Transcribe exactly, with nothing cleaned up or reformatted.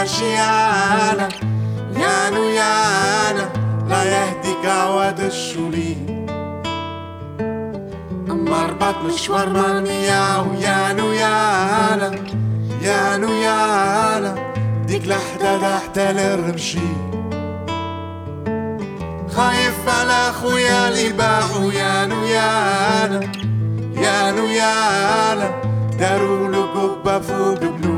ماشي يانا يانو يانا لا يهديك عواد الشولي مربط مشوار مرمية ويانو يانا يانو يانا ديك لحدة تحت الرمشي خايف على خويا اللي باعو يانو يانا يانو يانا داروا له قبة فوق بلو